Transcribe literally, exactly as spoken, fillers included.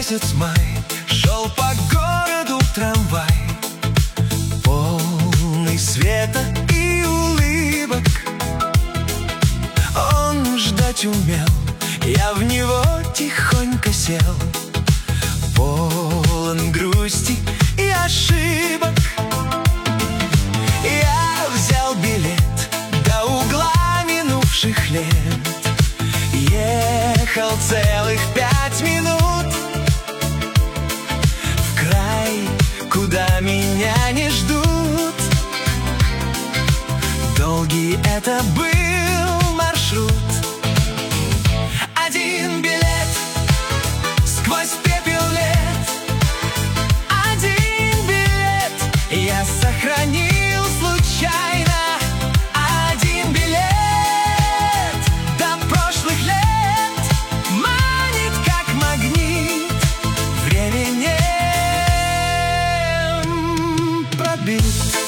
месяц май, шел по городу трамвай, полный света и улыбок. Он ждать умел, я в него тихонько сел, полон грусти и ошибок. Я взял билет до угла минувших лет, ехал целых пять минут в край, куда меня не ждут. Долгий это был маршрут. Один билет сквозь пепел лет, один билет я сохранил случайно. Один билет до прошлых лет манит, как магнит, временем пробит.